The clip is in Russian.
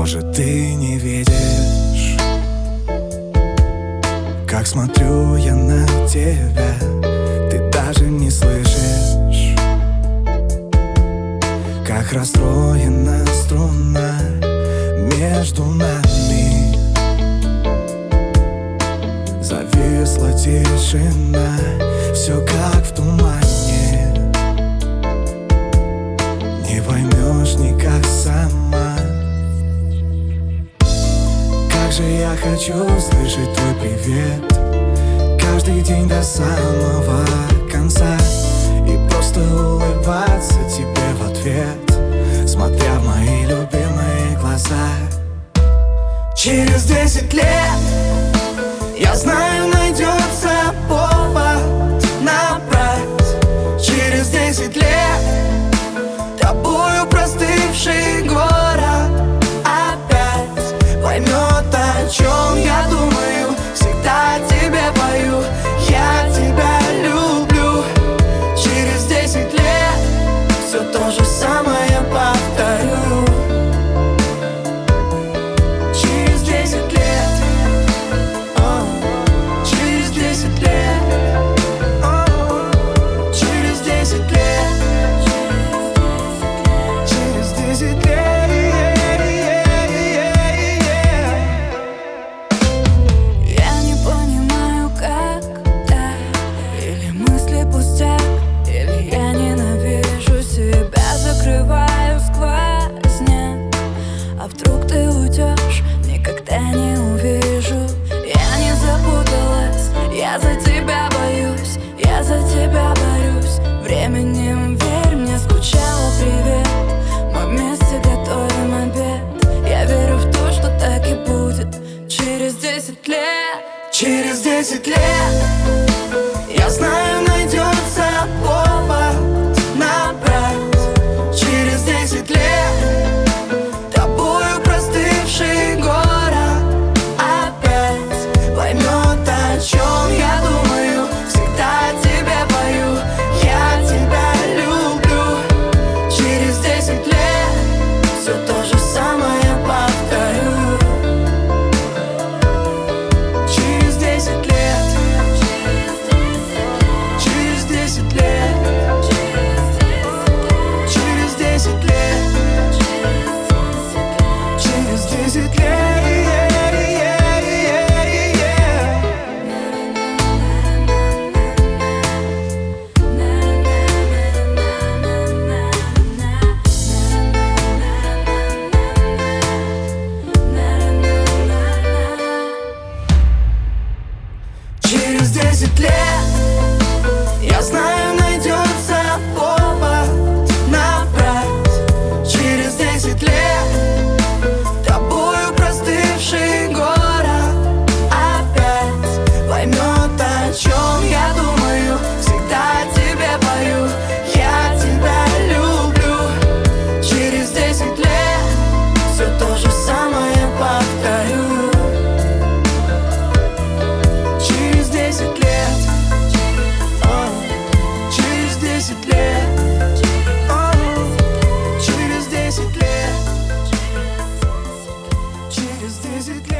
Может, ты не видишь, как смотрю я на тебя. Ты даже не слышишь, как расстроена струна между нами. Зависла тишина, все как в тумане. Не поймешь никак сама. Как же я хочу услышать твой привет каждый день до самого конца и просто улыбаться тебе в ответ, смотря в мои любимые глаза. Через 10 лет, я знаю, найдется повод набрать. Через 10 лет тобою простывший город опять поймет, о чем я думаю. Всегда тебе пою, я тебя люблю. Через 10 лет все то же самое повторю. Через 10 лет, через 10 лет, через 10 лет, через 10 лет. Я не понимаю, как так, или мысли пустяк, или я ненавижу себя, закрываю сквозняк. А вдруг ты уйдешь, никогда не увижу. Я не запуталась, я за тебя боюсь, я за тебя борюсь. Временем, верь мне, скучала, привет. Мы вместе готовим обед. Я верю в то, что так и будет. Через 10 лет, Через 10 лет, я знаю, найдется повод набрать. Через 10 лет тобою простывший город опять поймет, о чем я думаю. Всегда тебе пою, я тебя люблю. Через 10 лет все то же самое повторю. Через 10 лет, через 10 лет, через 10 лет, через 10 лет. Через 10 лет, я знаю, найдется повод набрать. Через 10 лет тобою простывший город опять поймет, о чем я думаю. Всегда тебе пою, я тебя люблю. Через 10 лет все то же самое повторю. Через 10 лет, через 10 лет, через 10 лет, через 10 лет.